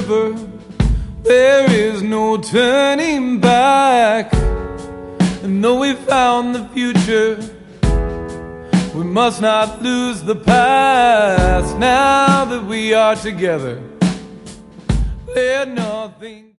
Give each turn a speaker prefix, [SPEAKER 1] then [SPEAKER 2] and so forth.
[SPEAKER 1] river, there is no turning back. And though we found the future, we must not lose the past. Now that we are together, let nothing